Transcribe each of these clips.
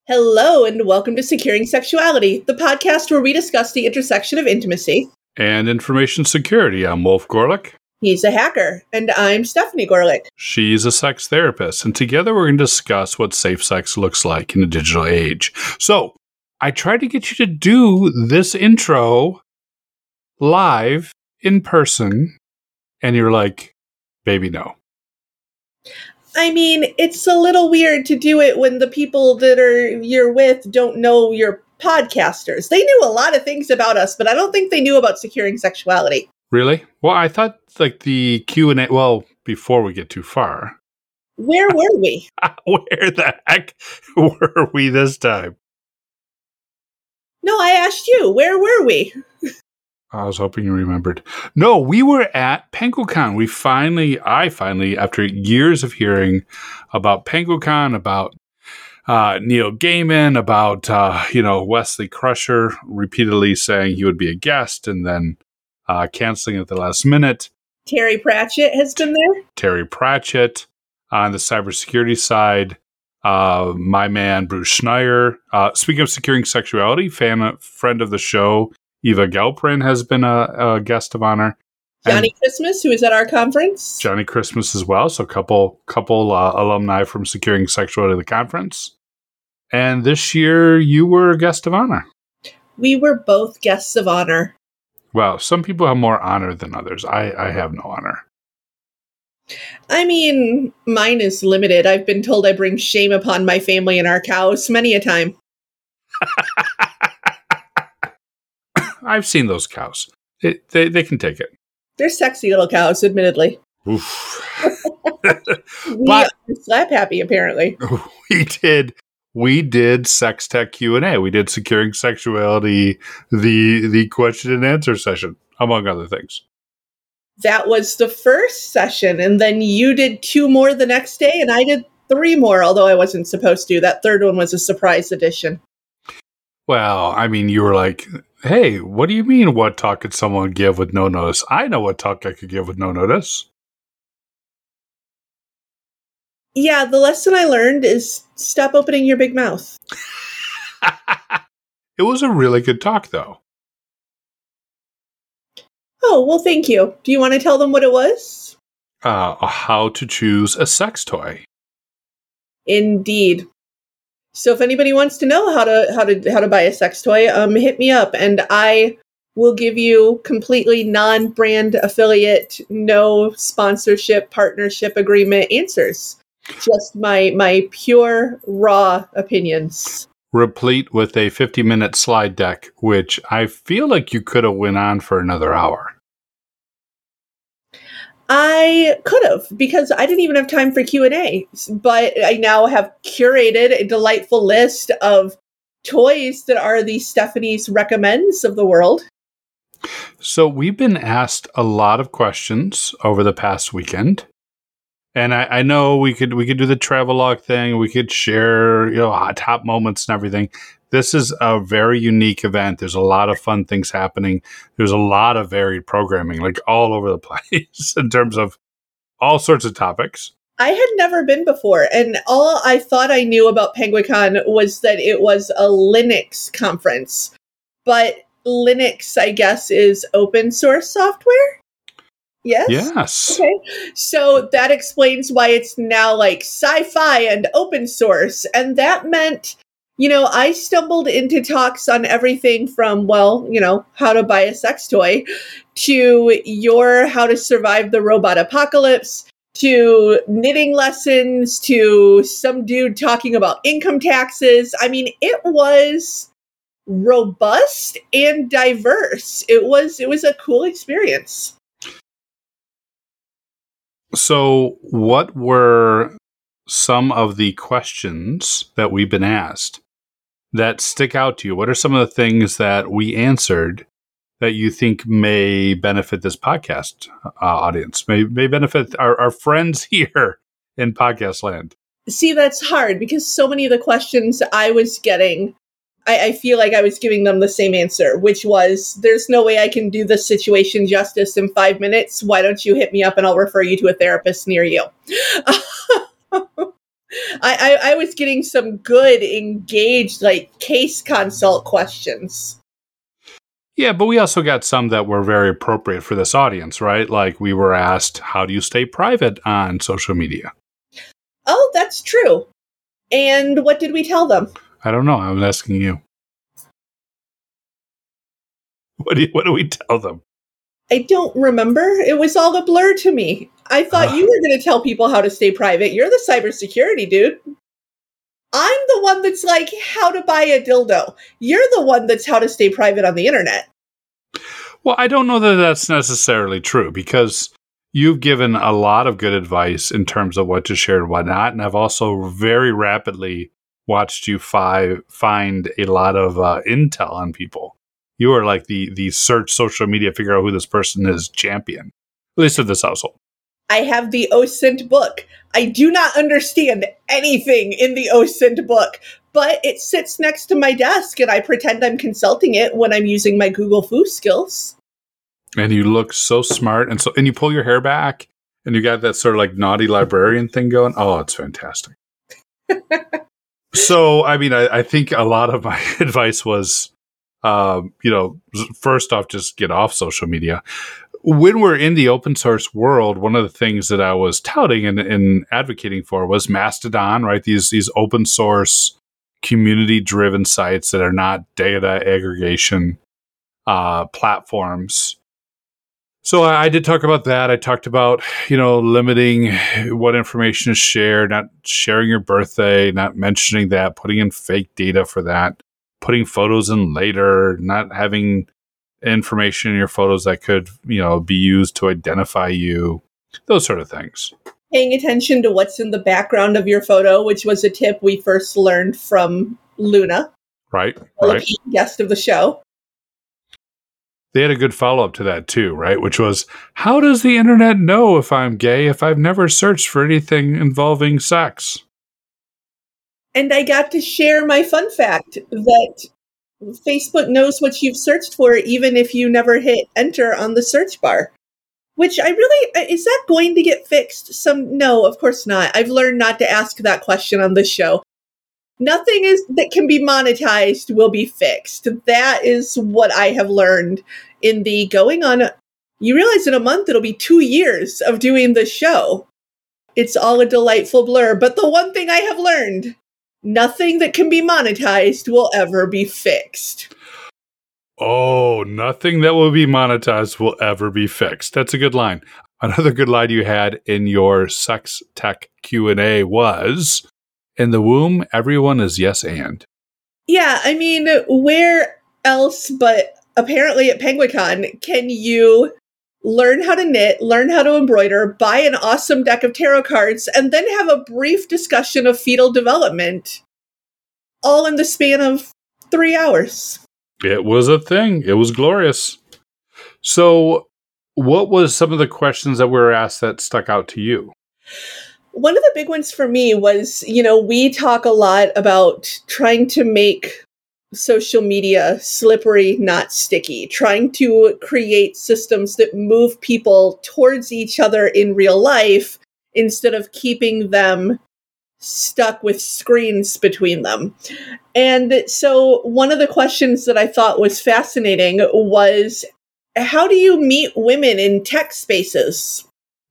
Hello, and welcome to Securing Sexuality, the podcast where we discuss the intersection of intimacy and information security. I'm Wolf Gorlick. He's a hacker, and I'm Stephanie Gorlick. She's a sex therapist, and together we're going to discuss what safe sex looks like in the digital age. So, I tried to get you to do this intro live in person, and you're like, baby, no. I mean, it's a little weird to do it when the people that you're with don't know you're podcasters. They knew a lot of things about us, but I don't think they knew about securing sexuality. Really? Well, I thought like the Q&A, well, before we get too far. Where were we? Where the heck were we this time? No, I asked you. Where were we? I was hoping you remembered. No, we were at PenguinCon. I finally, after years of hearing about PenguinCon, about Neil Gaiman, about Wesley Crusher repeatedly saying he would be a guest and then canceling at the last minute. Terry Pratchett has been there. Terry Pratchett on the cybersecurity side. My man Bruce Schneier. Speaking of securing sexuality, friend of the show, Eva Galprin has been a guest of honor. Johnny Christmas, who is at our conference. Johnny Christmas as well. So a couple alumni from Securing Sexuality the conference. And this year you were a guest of honor. We were both guests of honor. Well, some people have more honor than others. I have no honor. I mean, mine is limited. I've been told I bring shame upon my family and our cows many a time. I've seen those cows. They can take it. They're sexy little cows, admittedly. Oof. We are slap happy, apparently. We did Sex Tech Q&A. We did Securing Sexuality, the question and answer session, among other things. That was the first session, and then you did 2 more the next day, and I did 3 more, although I wasn't supposed to. That third one was a surprise edition. Well, I mean, you were like, hey, what do you mean what talk could someone give with no notice? I know what talk I could give with no notice. Yeah, the lesson I learned is stop opening your big mouth. It was a really good talk, though. Oh, well, thank you. Do you want to tell them what it was? How to choose a sex toy. Indeed. So if anybody wants to know how to buy a sex toy, hit me up, and I will give you completely non-brand affiliate, no sponsorship, partnership agreement answers. Just my pure, raw opinions. Replete with a 50-minute slide deck, which I feel like you could have went on for another hour. I could have, because I didn't even have time for Q&A, but I now have curated a delightful list of toys that are the Stephanie's recommends of the world. So we've been asked a lot of questions over the past weekend. And I know we could do the travelogue thing. We could share, top moments and everything. This is a very unique event. There's a lot of fun things happening. There's a lot of varied programming, like all over the place in terms of all sorts of topics. I had never been before, and all I thought I knew about PenguinCon was that it was a Linux conference. But Linux, I guess, is open source software? Yes? Yes. Okay. So that explains why it's now like sci-fi and open source. And that meant, I stumbled into talks on everything from, how to buy a sex toy to your how to survive the robot apocalypse to knitting lessons to some dude talking about income taxes. I mean, it was robust and diverse. It was a cool experience. So what were some of the questions that we've been asked that stick out to you? What are some of the things that we answered that you think may benefit this podcast audience, may benefit our friends here in podcast land? See, that's hard because so many of the questions I was getting, I feel like I was giving them the same answer, which was, there's no way I can do this situation justice in 5 minutes. Why don't you hit me up and I'll refer you to a therapist near you? I was getting some good, engaged, like case consult questions. Yeah, but we also got some that were very appropriate for this audience, right? Like we were asked, how do you stay private on social media? Oh, that's true. And what did we tell them? I don't know. I'm asking you. What do we tell them? I don't remember. It was all a blur to me. I thought you were going to tell people how to stay private. You're the cybersecurity dude. I'm the one that's like how to buy a dildo. You're the one that's how to stay private on the internet. Well, I don't know that that's necessarily true because you've given a lot of good advice in terms of what to share and whatnot. And I've also very rapidly watched you find a lot of intel on people. You are like the search social media, figure out who this person is champion, at least of this household. I have the OSINT book. I do not understand anything in the OSINT book, but it sits next to my desk and I pretend I'm consulting it when I'm using my Google Foo skills. And you look so smart, and you pull your hair back, and you got that sort of like naughty librarian thing going. Oh, it's fantastic. So, I mean, I think a lot of my advice was, first off, just get off social media. When we're in the open source world, one of the things that I was touting and advocating for was Mastodon, right? These open source community driven sites that are not data aggregation platforms. So I did talk about that. I talked about, limiting what information is shared, not sharing your birthday, not mentioning that, putting in fake data for that, putting photos in later, not having information in your photos that could, be used to identify you, those sort of things. Paying attention to what's in the background of your photo, which was a tip we first learned from Luna. Right. Guest of the show. They had a good follow-up to that too, right? Which was, how does the internet know if I'm gay if I've never searched for anything involving sex? And I got to share my fun fact that Facebook knows what you've searched for even if you never hit enter on the search bar. Which is that going to get fixed? No, of course not. I've learned not to ask that question on this show. Nothing that can be monetized will be fixed. That is what I have learned in the going on. You realize in a month it'll be 2 years of doing the show. It's all a delightful blur. But the one thing I have learned, nothing that can be monetized will ever be fixed. Oh, nothing that will be monetized will ever be fixed. That's a good line. Another good line you had in your sex tech Q&A was, in the womb, everyone is yes and. Yeah, I mean, where else but apparently at Penguicon can you learn how to knit, learn how to embroider, buy an awesome deck of tarot cards, and then have a brief discussion of fetal development, all in the span of 3 hours. It was a thing. It was glorious. So what was some of the questions that were asked that stuck out to you? One of the big ones for me was, we talk a lot about trying to make social media slippery, not sticky, trying to create systems that move people towards each other in real life instead of keeping them stuck with screens between them. And so one of the questions that I thought was fascinating was, how do you meet women in tech spaces?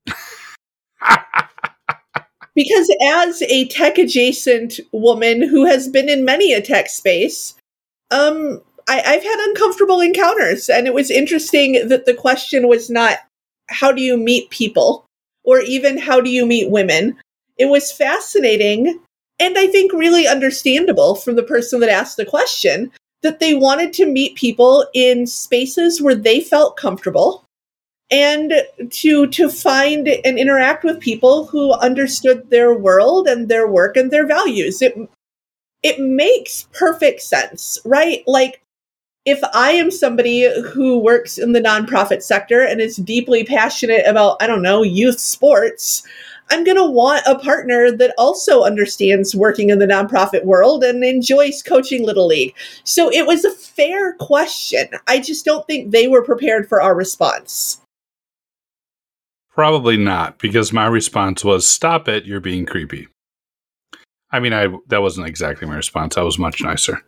Because as a tech-adjacent woman who has been in many a tech space, I've had uncomfortable encounters. And it was interesting that the question was not, how do you meet people? Or even, how do you meet women? It was fascinating, and I think really understandable from the person that asked the question, that they wanted to meet people in spaces where they felt comfortable, and to find and interact with people who understood their world and their work and their values. It makes perfect sense, right? Like, if I am somebody who works in the nonprofit sector and is deeply passionate about, youth sports, I'm going to want a partner that also understands working in the nonprofit world and enjoys coaching Little League. So it was a fair question. I just don't think they were prepared for our response. Probably not, because my response was, stop it, you're being creepy. I mean, that wasn't exactly my response. I was much nicer.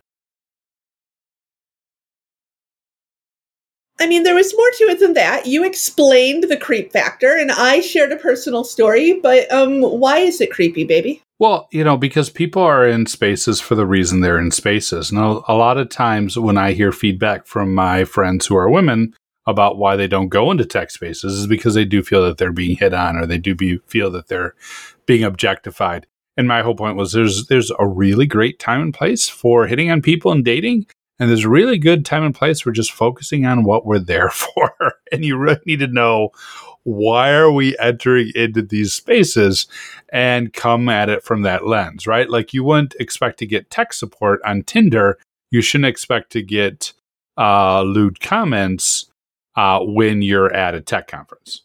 I mean, there was more to it than that. You explained the creep factor, and I shared a personal story, but why is it creepy, baby? Well, because people are in spaces for the reason they're in spaces. And a lot of times when I hear feedback from my friends who are women about why they don't go into tech spaces is because they do feel that they're being hit on, or they do feel that they're being objectified. And my whole point was there's a really great time and place for hitting on people and dating. And there's a really good time and place for just focusing on what we're there for. And you really need to know, why are we entering into these spaces, and come at it from that lens, right? Like, you wouldn't expect to get tech support on Tinder. You shouldn't expect to get lewd comments when you're at a tech conference.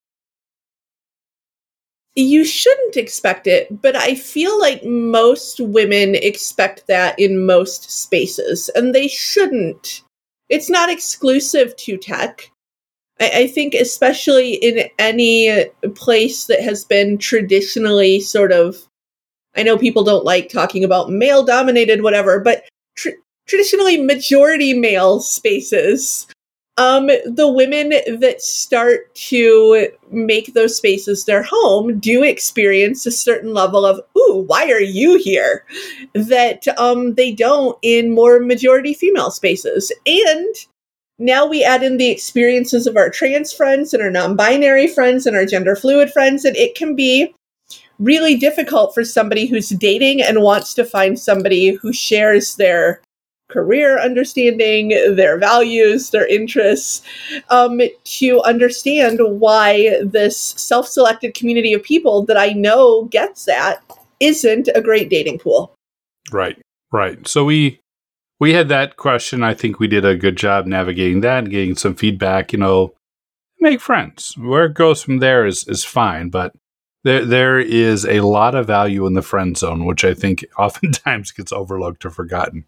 You shouldn't expect it, but I feel like most women expect that in most spaces, and they shouldn't. It's not exclusive to tech. I think especially in any place that has been traditionally sort of, I know people don't like talking about male-dominated whatever, but traditionally majority male spaces, the women that start to make those spaces their home do experience a certain level of, ooh, why are you here? That they don't in more majority female spaces. And now we add in the experiences of our trans friends and our non-binary friends and our gender fluid friends, and it can be really difficult for somebody who's dating and wants to find somebody who shares their career understanding, their values, their interests, to understand why this self-selected community of people that I know gets that isn't a great dating pool. Right. So we had that question. I think we did a good job navigating that and getting some feedback. Make friends. Where it goes from there is fine, but there is a lot of value in the friend zone, which I think oftentimes gets overlooked or forgotten.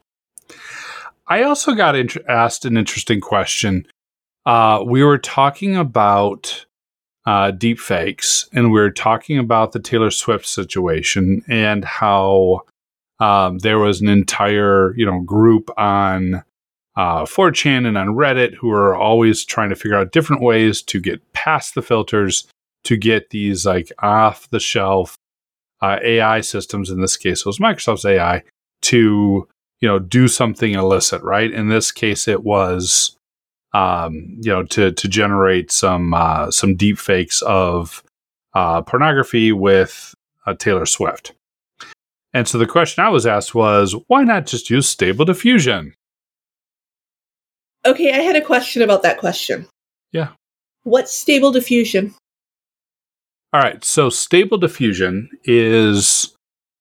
I also got asked an interesting question. We were talking about deep fakes, and we were talking about the Taylor Swift situation and how there was an entire, group on 4chan and on Reddit who are always trying to figure out different ways to get past the filters to get these like off-the-shelf AI systems. In this case, it was Microsoft's AI to do something illicit, right? In this case, it was to generate some deep fakes of pornography with Taylor Swift. And so the question I was asked was, why not just use Stable Diffusion? Okay, I had a question about that question. Yeah. What's Stable Diffusion? All right, so Stable Diffusion is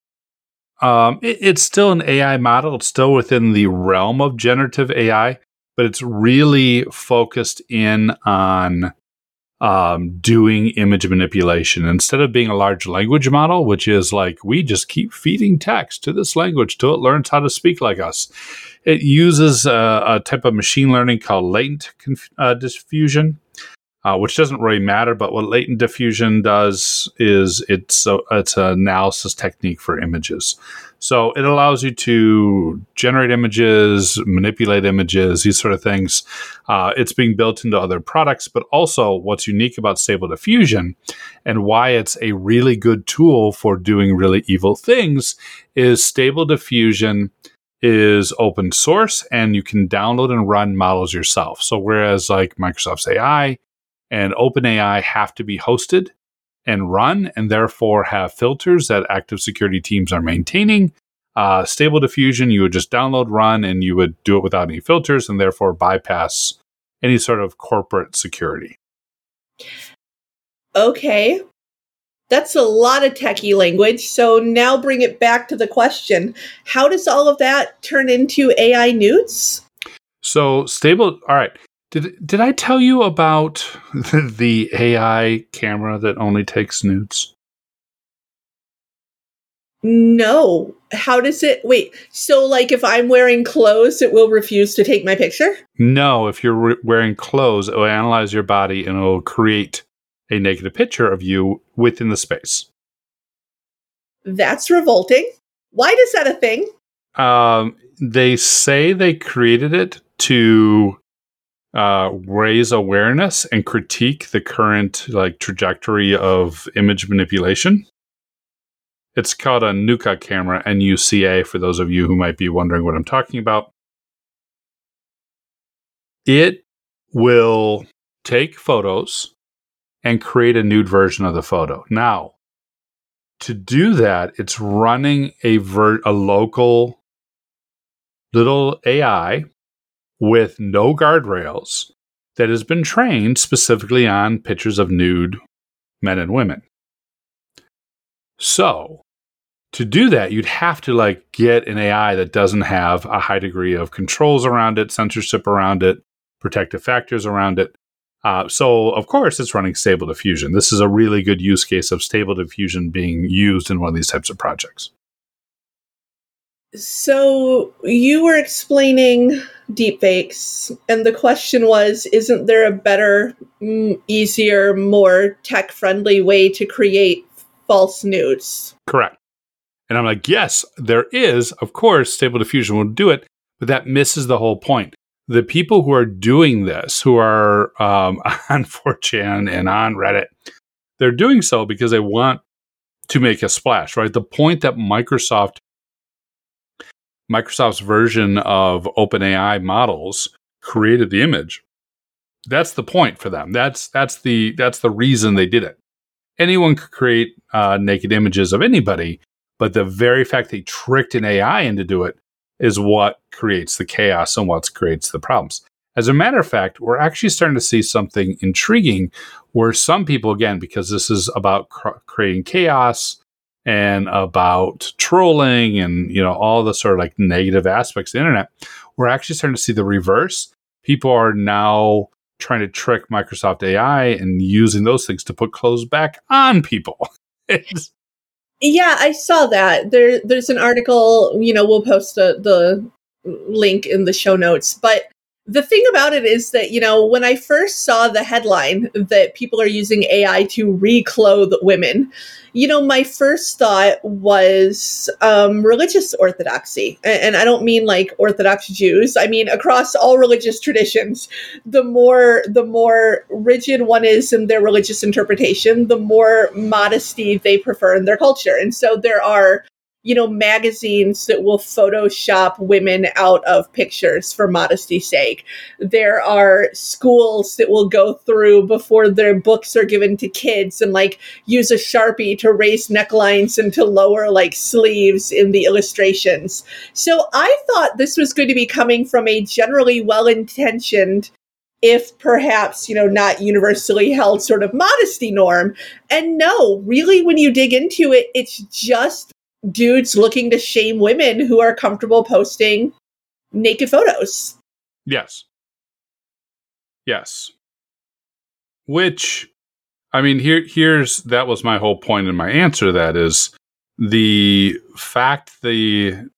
it's still an AI model. It's still within the realm of generative AI, but it's really focused in on doing image manipulation. Instead of being a large language model, which is like, we just keep feeding text to this language till it learns how to speak like us. It uses a type of machine learning called latent diffusion, which doesn't really matter. But what latent diffusion does is it's an analysis technique for images. So it allows you to generate images, manipulate images, these sort of things. It's being built into other products, but also what's unique about Stable Diffusion and why it's a really good tool for doing really evil things is Stable Diffusion is open source and you can download and run models yourself. So whereas like Microsoft's AI and OpenAI have to be hosted and run and therefore have filters that active security teams are maintaining, Stable Diffusion, you would just download, run, and you would do it without any filters and therefore bypass any sort of corporate security. Okay. That's a lot of techie language. So now bring it back to the question. How does all of that turn into AI nudes? So all right. Did I tell you about the AI camera that only takes nudes? No. How does it... Wait, so like if I'm wearing clothes, it will refuse to take my picture? No, if you're wearing clothes, it will analyze your body and it will create a negative picture of you within the space. That's revolting. Why is that a thing? They say they created it to raise awareness and critique the current trajectory of image manipulation. It's called a NUCA camera, NUCA, for those of you who might be wondering what I'm talking about. It will take photos and create a nude version of the photo. Now, to do that, it's running a local little AI with no guardrails that has been trained specifically on pictures of nude men and women. So, to do that, you'd have to get an AI that doesn't have a high degree of controls around it, censorship around it, protective factors around it. So, of course, it's running Stable Diffusion. This is a really good use case of Stable Diffusion being used in one of these types of projects. So you were explaining deepfakes, and the question was, isn't there a better, easier, more tech-friendly way to create false nudes? Correct. And I'm like, yes, there is. Of course, Stable Diffusion will do it, but that misses the whole point. The people who are doing this, who are on 4chan and on Reddit, they're doing so because they want to make a splash, right? The point that Microsoft's version of OpenAI models created the image. That's the point for them. That's the reason they did it. Anyone could create naked images of anybody, but the very fact they tricked an AI into do it is what creates the chaos and what creates the problems. As a matter of fact, we're actually starting to see something intriguing where some people, again, because this is about creating chaos and about trolling and all the sort of negative aspects of the internet, we're actually starting to see the reverse. People are now trying to trick Microsoft AI and using those things to put clothes back on people. Yeah, I saw that. There's an article, we'll post the link in the show notes, but the thing about it is that, when I first saw the headline that people are using AI to reclothe women, my first thought was religious orthodoxy. And I don't mean Orthodox Jews. I mean, across all religious traditions, the more rigid one is in their religious interpretation, the more modesty they prefer in their culture. And so there are magazines that will Photoshop women out of pictures for modesty's sake. There are schools that will go through before their books are given to kids and use a Sharpie to raise necklines and to lower sleeves in the illustrations. So I thought this was going to be coming from a generally well-intentioned, if perhaps, not universally held sort of modesty norm. And no, really, when you dig into it, it's just dudes looking to shame women who are comfortable posting naked photos. Yes. Which, I mean, that was my whole point in my answer to that is the fact that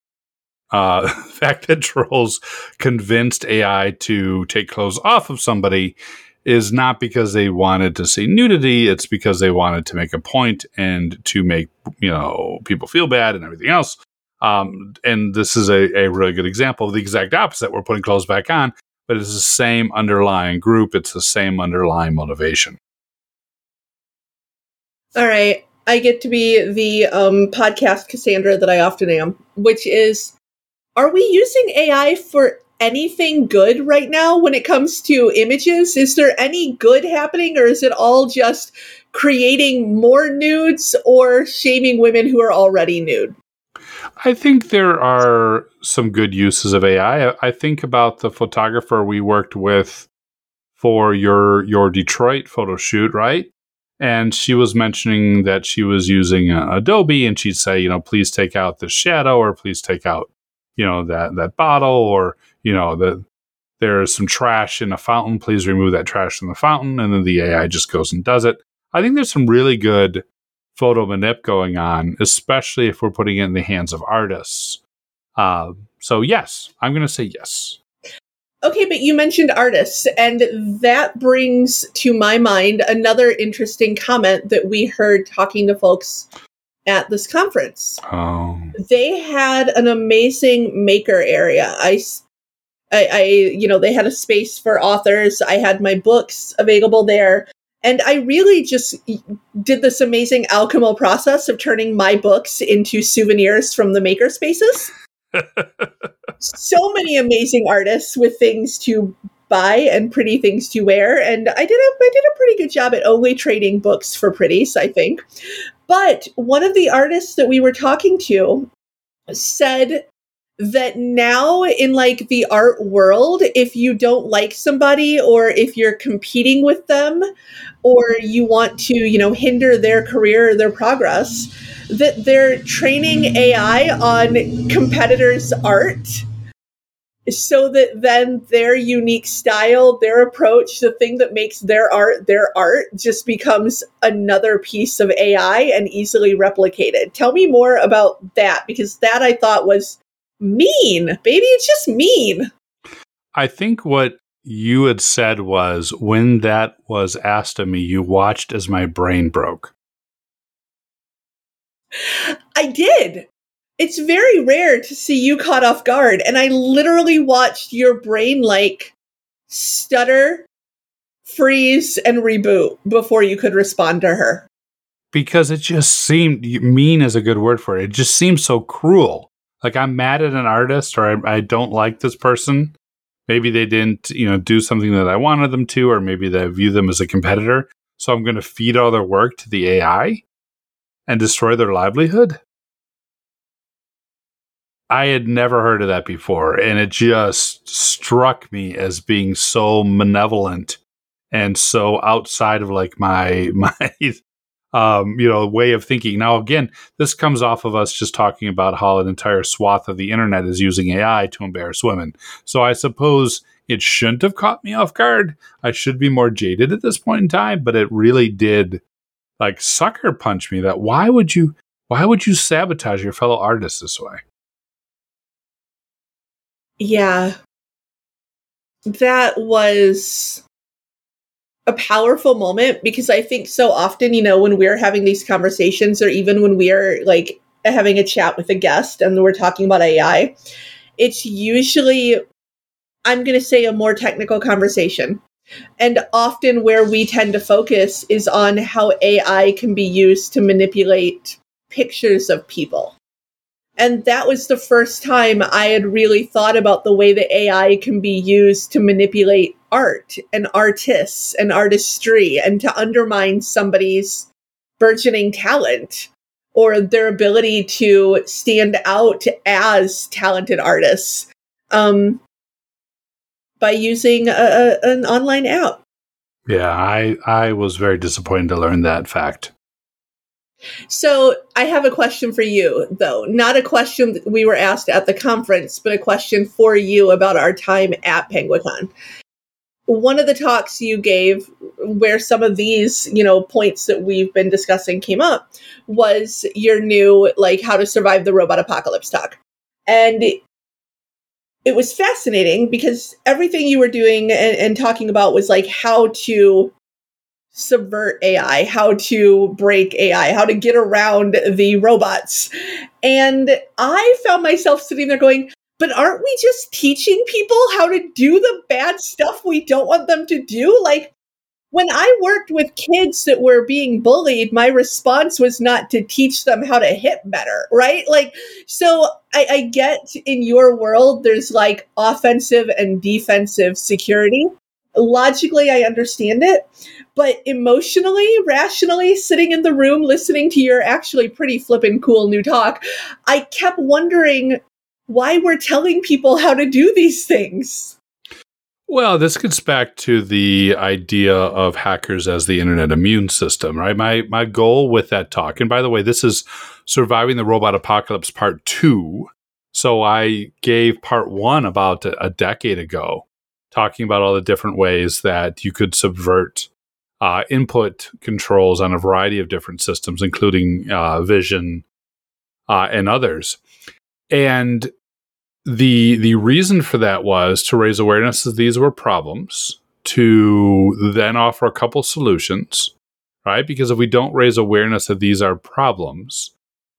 trolls convinced AI to take clothes off of somebody is not because they wanted to see nudity. It's because they wanted to make a point and to make, people feel bad and everything else. And this is a really good example of the exact opposite. We're putting clothes back on, but it's the same underlying group. It's the same underlying motivation. All right. I get to be the podcast Cassandra that I often am, which is, are we using AI for anything good right now when it comes to images? Is there any good happening, or is it all just creating more nudes or shaming women who are already nude? I think there are some good uses of AI. I think about the photographer we worked with for your Detroit photo shoot, right? And she was mentioning that she was using Adobe, and she'd say, please take out the shadow, or please take out, that bottle, or there's some trash in a fountain. Please remove that trash from the fountain. And then the AI just goes and does it. I think there's some really good photo manip going on, especially if we're putting it in the hands of artists. So yes, I'm going to say yes. Okay, but you mentioned artists, and that brings to my mind another interesting comment that we heard talking to folks at this conference. Oh. They had an amazing maker area. They had a space for authors. I had my books available there. And I really just did this amazing alchemical process of turning my books into souvenirs from the maker spaces. So many amazing artists with things to buy and pretty things to wear. And I did a pretty good job at only trading books for pretties, I think. But one of the artists that we were talking to said that now in like the art world, if you don't like somebody or if you're competing with them or you want to, hinder their career or their progress, that they're training AI on competitors' art so that then their unique style, their approach, the thing that makes their art just becomes another piece of AI and easily replicated. Tell me more about that, because that I thought was mean. Baby, it's just mean. I think what you had said was when that was asked of me, you watched as my brain broke. I did. It's very rare to see you caught off guard. And I literally watched your brain like stutter, freeze, and reboot before you could respond to her. Because it just seemed, mean is a good word for it. It just seemed so cruel. Like I'm mad at an artist or I don't like this person. Maybe they didn't, do something that I wanted them to, or maybe they view them as a competitor. So I'm going to feed all their work to the AI and destroy their livelihood. I had never heard of that before, and it just struck me as being so malevolent and so outside of like my way of thinking. Now, again, this comes off of us just talking about how an entire swath of the internet is using AI to embarrass women. So I suppose it shouldn't have caught me off guard. I should be more jaded at this point in time, but it really did like sucker punch me that why would you sabotage your fellow artists this way? Yeah. That was a powerful moment, because I think so often, when we're having these conversations, or even when we are like having a chat with a guest and we're talking about AI, it's usually, I'm going to say, a more technical conversation. And often where we tend to focus is on how AI can be used to manipulate pictures of people. And that was the first time I had really thought about the way that AI can be used to manipulate art and artists and artistry and to undermine somebody's burgeoning talent or their ability to stand out as talented artists by using an online app. Yeah, I was very disappointed to learn that fact. So I have a question for you, though. Not a question that we were asked at the conference, but a question for you about our time at PenguinCon. One of the talks you gave where some of these, points that we've been discussing came up was your new, like, how to survive the robot apocalypse talk. And it was fascinating because everything you were doing and talking about was like how to subvert AI, how to break AI, how to get around the robots. And I found myself sitting there going, but aren't we just teaching people how to do the bad stuff we don't want them to do? Like, when I worked with kids that were being bullied, my response was not to teach them how to hit better, right? Like, so I get in your world, there's like offensive and defensive security. Logically, I understand it. But emotionally, rationally, sitting in the room, listening to your actually pretty flippin' cool new talk, I kept wondering why we're telling people how to do these things. Well, this gets back to the idea of hackers as the internet immune system, right? My goal with that talk, and by the way, this is Surviving the Robot Apocalypse Part 2. So I gave Part 1 about a decade ago, talking about all the different ways that you could subvert input controls on a variety of different systems, including vision and others. And the reason for that was to raise awareness that these were problems, to then offer a couple solutions, right? Because if we don't raise awareness that these are problems,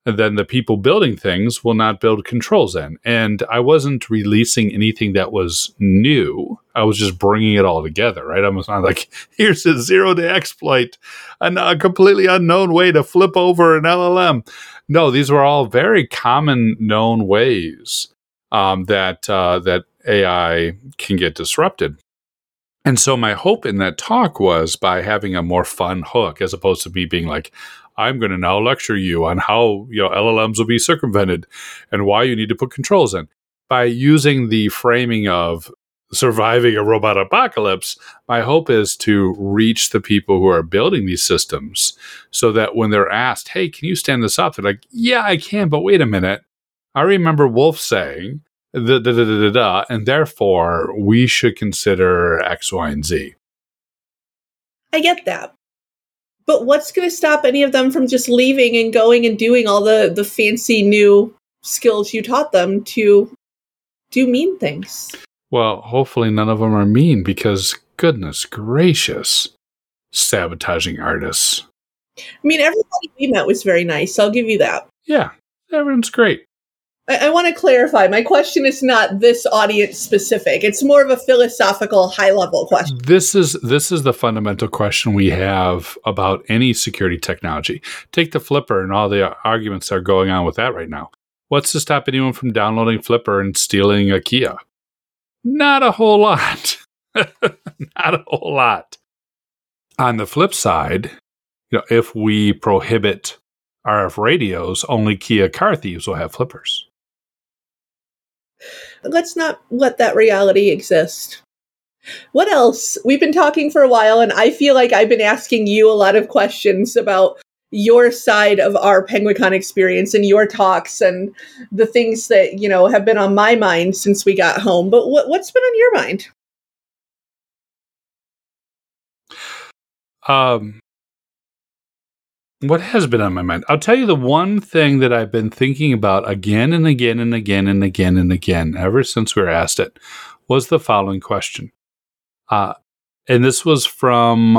then the people building things will not build controls in. And I wasn't releasing anything that was new. I was just bringing it all together, right? I was not like, here's a zero-day exploit, a completely unknown way to flip over an LLM. No, these were all very common known ways that AI can get disrupted. And so my hope in that talk was by having a more fun hook, as opposed to me being like, I'm going to now lecture you on how LLMs will be circumvented and why you need to put controls in. By using the framing of surviving a robot apocalypse, my hope is to reach the people who are building these systems so that when they're asked, hey, can you stand this up? They're like, yeah, I can, but wait a minute. I remember Wolf saying, and therefore we should consider X, Y, and Z. I get that. But what's going to stop any of them from just leaving and going and doing all the fancy new skills you taught them to do mean things? Well, hopefully none of them are mean because, goodness gracious, sabotaging artists. I mean, everybody we met was very nice. I'll give you that. Yeah, everyone's great. I want to clarify. My question is not this audience specific. It's more of a philosophical, high-level question. This is the fundamental question we have about any security technology. Take the Flipper and all the arguments that are going on with that right now. What's to stop anyone from downloading Flipper and stealing a Kia? Not a whole lot. Not a whole lot. On the flip side, if we prohibit RF radios, only Kia car thieves will have Flippers. Let's not let that reality exist. What else? We've been talking for a while, and I feel like I've been asking you a lot of questions about your side of our PenguinCon experience and your talks and the things that, have been on my mind since we got home. But what's been on your mind? What has been on my mind? I'll tell you the one thing that I've been thinking about again and again and again and again and again, ever since we were asked it, was the following question. And this was from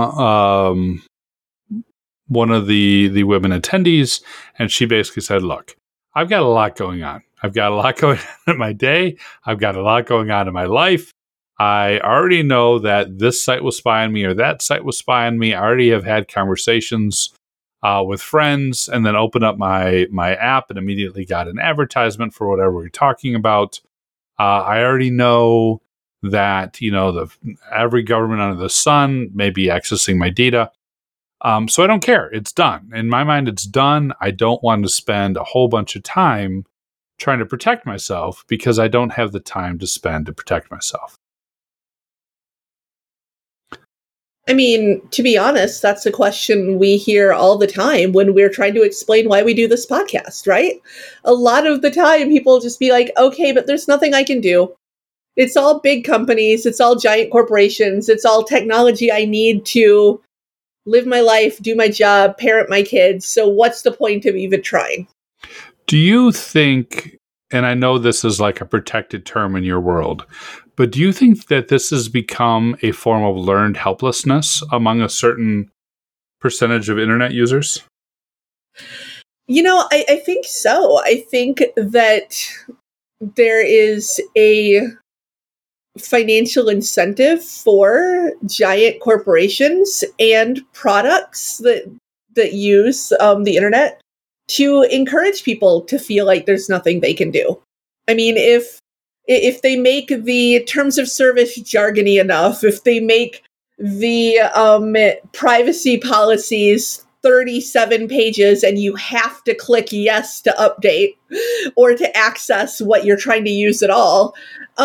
one of the women attendees, and she basically said, look, I've got a lot going on. I've got a lot going on in my day. I've got a lot going on in my life. I already know that this site will spy on me or that site will spy on me. I already have had conversations with friends, and then open up my app and immediately got an advertisement for whatever we're talking about. I already know that, every government under the sun may be accessing my data. So I don't care. It's done. In my mind, it's done. I don't want to spend a whole bunch of time trying to protect myself because I don't have the time to spend to protect myself. I mean, to be honest, that's a question we hear all the time when we're trying to explain why we do this podcast, right? A lot of the time, people just be like, okay, but there's nothing I can do. It's all big companies. It's all giant corporations. It's all technology I need to live my life, do my job, parent my kids. So what's the point of even trying? Do you think, and I know this is like a protected term in your world, but do you think that this has become a form of learned helplessness among a certain percentage of internet users? I think so. I think that there is a financial incentive for giant corporations and products that use the internet to encourage people to feel like there's nothing they can do. I mean, if they make the terms of service jargony enough, if they make the privacy policies 37 pages and you have to click yes to update or to access what you're trying to use at all,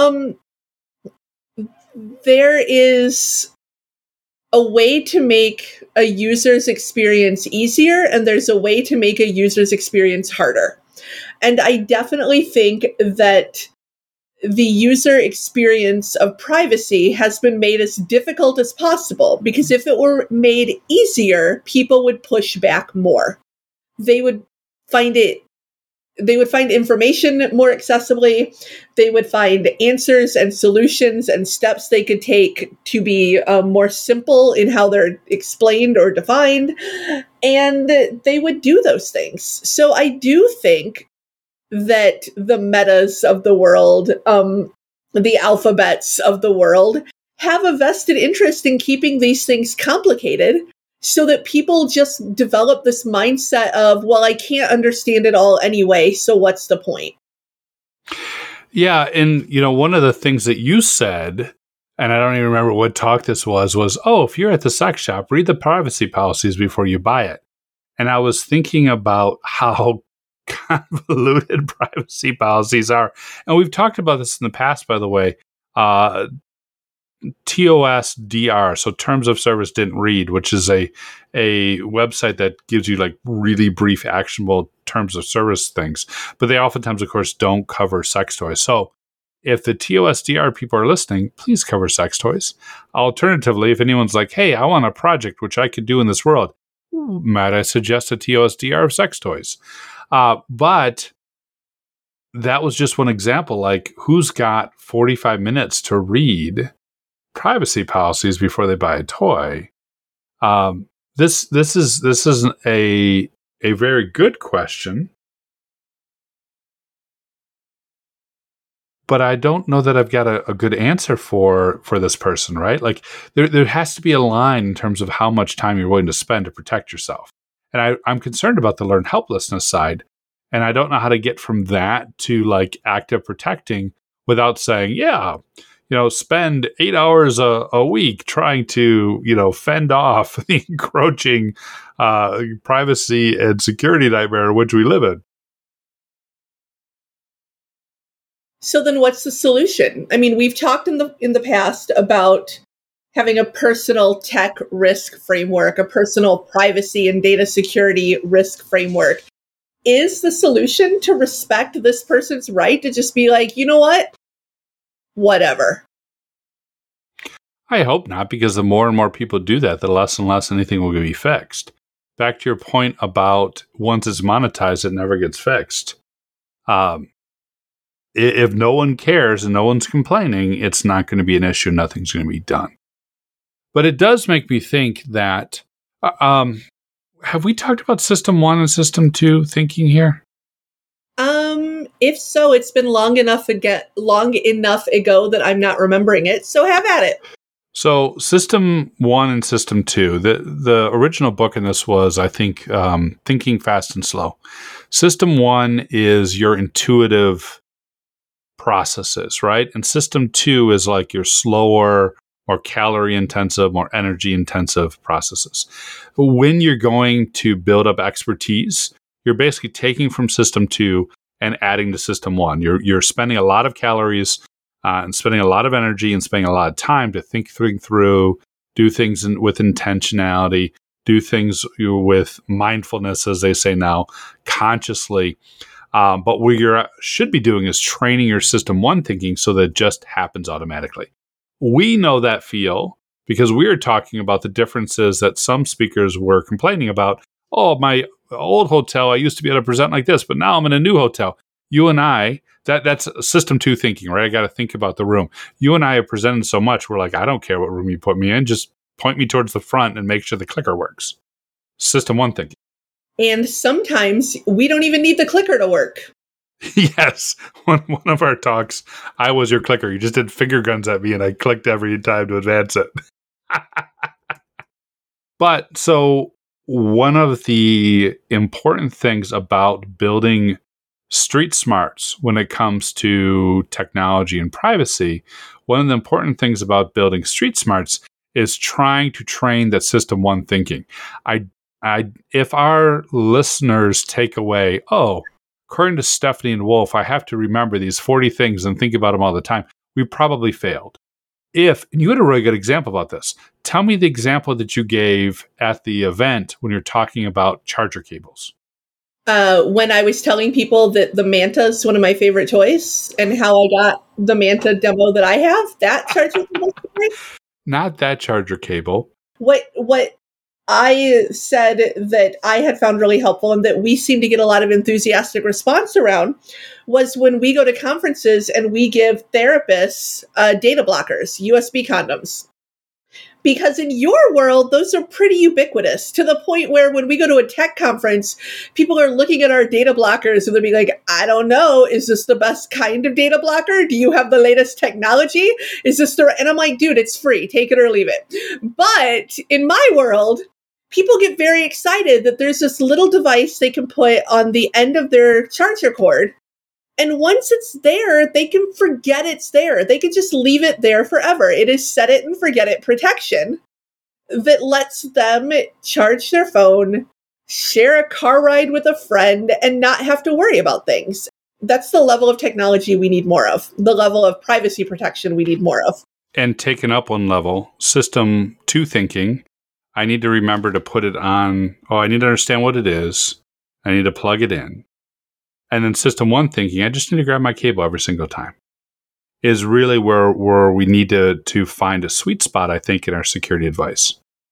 there is a way to make a user's experience easier, and there's a way to make a user's experience harder. And I definitely think that the user experience of privacy has been made as difficult as possible, because if it were made easier, people would push back more. They would find it they would find information more accessibly. They would find answers and solutions and steps they could take to be more simple in how they're explained or defined. And they would do those things. So I do think that the Metas of the world, the Alphabets of the world, have a vested interest in keeping these things complicated so that people just develop this mindset of, well, I can't understand it all anyway, so what's the point? Yeah, and one of the things that you said, and I don't even remember what talk this was, oh, if you're at the sex shop, read the privacy policies before you buy it. And I was thinking about how convoluted privacy policies are. And we've talked about this in the past, by the way. TOSDR, so Terms of Service Didn't Read, which is a website that gives you like really brief, actionable terms of service things. But they oftentimes, of course, don't cover sex toys. So if the TOSDR people are listening, please cover sex toys. Alternatively, if anyone's like, hey, I want a project which I could do in this world, might I suggest a TOSDR of sex toys? But that was just one example. Like, who's got 45 minutes to read privacy policies before they buy a toy? This is a very good question, but I don't know that I've got a good answer for this person, right? Like there has to be a line in terms of how much time you're willing to spend to protect yourself. And I'm concerned about the learned helplessness side, and I don't know how to get from that to like active protecting without saying, yeah, spend 8 hours a week trying to, fend off the encroaching privacy and security nightmare in which we live in. So then what's the solution? I mean, we've talked in the past about having a personal tech risk framework, a personal privacy and data security risk framework. Is the solution to respect this person's right to just be like, you know what? Whatever. I hope not, because the more and more people do that, the less and less anything will be fixed. Back to your point about once it's monetized, it never gets fixed. If no one cares and no one's complaining, it's not going to be an issue. Nothing's going to be done. But it does make me think that, have we talked about System 1 and System 2 thinking here? If so, it's been long enough ago that I'm not remembering it. So have at it. So System 1 and System 2, the original book in this was, I think, Thinking Fast and Slow. System 1 is your intuitive processes, right? And System 2 is like your slower, more calorie intensive, more energy intensive processes. When you're going to build up expertise, you're basically taking from System 2 and adding to System 1. You're spending a lot of calories and spending a lot of energy and spending a lot of time to think through, do things with intentionality, do things with mindfulness, as they say now, consciously. But what you should be doing is training your System 1 thinking so that it just happens automatically. We know that feel because we are talking about the differences that some speakers were complaining about. Oh, my old hotel, I used to be able to present like this, but now I'm in a new hotel. You and I, that's System 2 thinking, right? I got to think about the room. You and I have presented so much, we're like, I don't care what room you put me in. Just point me towards the front and make sure the clicker works. System 1 thinking. And sometimes we don't even need the clicker to work. Yes. One of our talks, I was your clicker. You just did finger guns at me and I clicked every time to advance it. But so one of the important things about building street smarts when it comes to technology and privacy, one of the important things about building street smarts is trying to train that System 1 thinking. If our listeners take away, according to Stephanie and Wolf, I have to remember these 40 things and think about them all the time, we probably failed. And you had a really good example about this. Tell me the example that you gave at the event when you're talking about charger cables. When I was telling people that the Manta is one of my favorite toys and how I got the Manta demo that I have, that charger cable. Not that charger cable. What I said that I had found really helpful and that we seem to get a lot of enthusiastic response around was when we go to conferences and we give therapists data blockers, USB condoms. Because in your world, those are pretty ubiquitous to the point where when we go to a tech conference, people are looking at our data blockers and they'll be like, I don't know, is this the best kind of data blocker? Do you have the latest technology? Is this the, and I'm like, dude, it's free, take it or leave it. But in my world, people get very excited that there's this little device they can put on the end of their charger cord. And once it's there, they can forget it's there. They can just leave it there forever. It is set it and forget it protection that lets them charge their phone, share a car ride with a friend, and not have to worry about things. That's the level of technology we need more of, the level of privacy protection we need more of. And taken up one level, system 2 thinking, I need to remember to put it on, I need to understand what it is. I need to plug it in. And then system 1 thinking, I just need to grab my cable every single time, is really where we need to find a sweet spot, I think, in our security advice.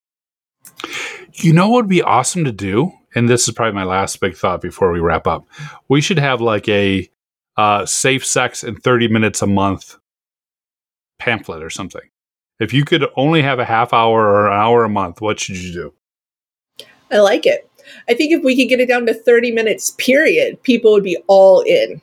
You know what would be awesome to do? And this is probably my last big thought before we wrap up. We should have like a safe sex in 30 minutes a month pamphlet or something. If you could only have a half hour or an hour a month, what should you do? I like it. I think if we could get it down to 30 minutes, period, people would be all in.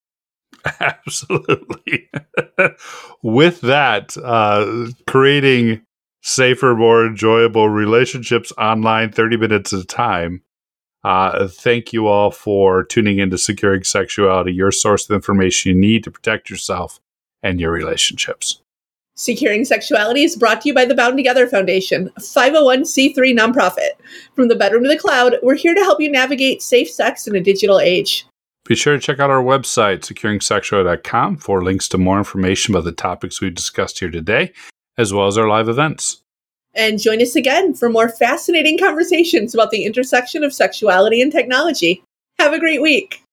Absolutely. With that, creating safer, more enjoyable relationships online 30 minutes at a time. Thank you all for tuning into Securing Sexuality, your source of information you need to protect yourself and your relationships. Securing Sexuality is brought to you by the Bound Together Foundation, a 501c3 nonprofit. From the bedroom to the cloud, we're here to help you navigate safe sex in a digital age. Be sure to check out our website, securingsexuality.com, for links to more information about the topics we've discussed here today, as well as our live events. And join us again for more fascinating conversations about the intersection of sexuality and technology. Have a great week.